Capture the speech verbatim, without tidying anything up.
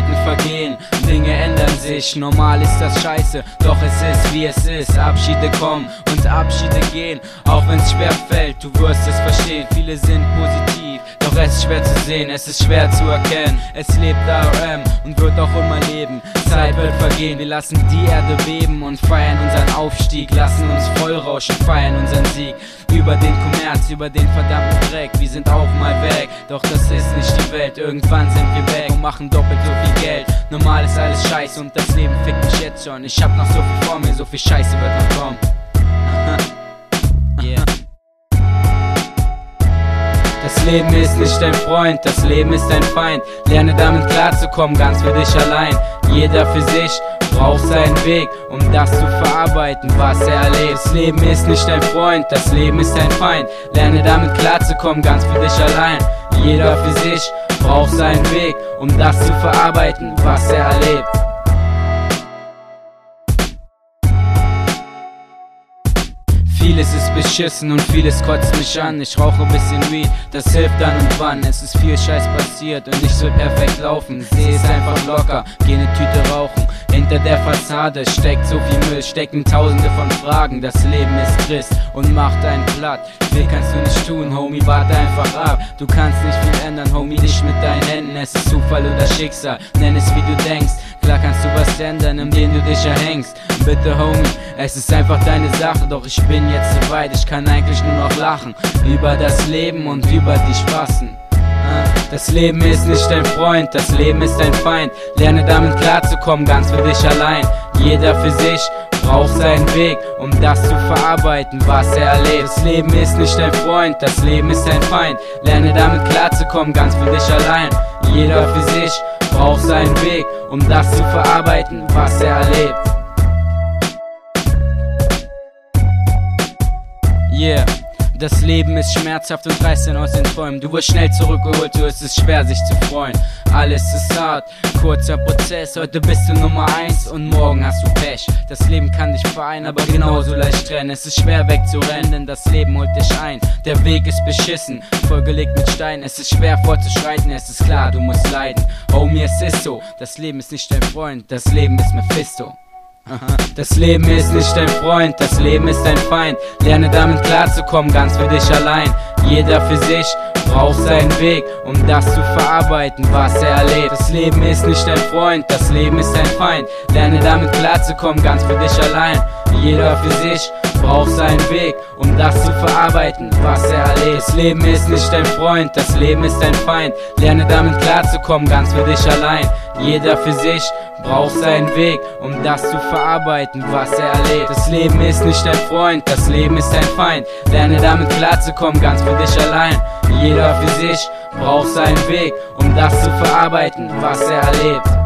Zeiten vergehen, Dinge ändern sich, normal ist das scheiße, doch es ist wie es ist. Abschiede kommen und Abschiede gehen, auch wenn's schwer fällt, du wirst es verstehen. Viele sind positiv, doch es ist schwer zu sehen, es ist schwer zu erkennen. Es lebt R M und wird auch immer leben, Zeit wird vergehen, wir lassen die Erde beben und feiern unseren Aufstieg, lassen uns vollrauschen, feiern unseren Sieg. Über den Kommerz, über den verdammten Dreck, wir sind auch mal weg, doch das ist nicht die Welt. Irgendwann sind wir weg und machen doppelt so viel Geld. Normal ist alles scheiße und das Leben fickt mich jetzt schon. Ich hab noch so viel vor mir, so viel Scheiße wird noch kommen. Yeah. Das Leben ist nicht dein Freund, das Leben ist dein Feind. Lerne damit klarzukommen, ganz für dich allein. Jeder für sich braucht seinen Weg, um das zu verarbeiten, was er erlebt. Das Leben ist nicht dein Freund, das Leben ist dein Feind. Lerne damit klarzukommen, ganz für dich allein. Jeder für sich braucht seinen Weg, um das zu verarbeiten, was er erlebt. Vieles ist beschissen und vieles kotzt mich an. Ich rauche ein bisschen Weed, das hilft dann und wann. Es ist viel Scheiß passiert und ich will perfekt laufen. Seh es einfach locker, geh ne Tüte rauchen. Hinter der Fassade steckt so viel Müll, stecken tausende von Fragen. Das Leben ist trist und macht einen platt. Viel kannst du nicht tun, Homie, warte einfach ab. Du kannst nicht viel ändern, Homie, nicht mit deinen Händen. Es ist Zufall oder Schicksal, nenn es wie du denkst. Klar kannst du was ändern, indem du dich erhängst. Bitte, Homie, es ist einfach deine Sache. Doch ich bin jetzt so weit, ich kann eigentlich nur noch lachen über das Leben und über die Spaßen. Das Leben ist nicht dein Freund, das Leben ist dein Feind. Lerne damit klarzukommen, ganz für dich allein. Jeder für sich braucht seinen Weg, um das zu verarbeiten, was er erlebt. Das Leben ist nicht dein Freund, das Leben ist dein Feind. Lerne damit klarzukommen, ganz für dich allein. Jeder für sich braucht seinen Weg, um das zu verarbeiten, was er erlebt. Yeah. Das Leben ist schmerzhaft und reißt einen aus den Träumen. Du wirst schnell zurückgeholt, so ist es schwer sich zu freuen. Alles ist hart, kurzer Prozess. Heute bist du Nummer eins und morgen hast du Pech. Das Leben kann dich vereinen, aber genauso leicht trennen. Es ist schwer wegzurennen, denn das Leben holt dich ein. Der Weg ist beschissen, vollgelegt mit Steinen. Es ist schwer fortzuschreiten, es ist klar, du musst leiden. Homie, es ist so, das Leben ist nicht dein Freund, das Leben ist Mephisto. Das Leben ist nicht dein Freund, das Leben ist dein Feind. Lerne damit klarzukommen, ganz für dich allein. Jeder für sich braucht seinen Weg, um das zu verarbeiten, was er erlebt. Das Leben ist nicht dein Freund, das Leben ist dein Feind. Lerne damit klarzukommen, ganz für dich allein. Jeder für sich braucht seinen Weg, um das zu verarbeiten, was er erlebt. Das Leben ist nicht dein Freund, das Leben ist dein Feind. Lerne damit klarzukommen, ganz für dich allein. Jeder für sich braucht seinen Weg, um das zu verarbeiten, was er erlebt. Das Leben ist nicht dein Freund, das Leben ist dein Feind. Lerne damit klarzukommen, ganz für dich allein. Jeder für sich braucht seinen Weg, um das zu verarbeiten, was er erlebt.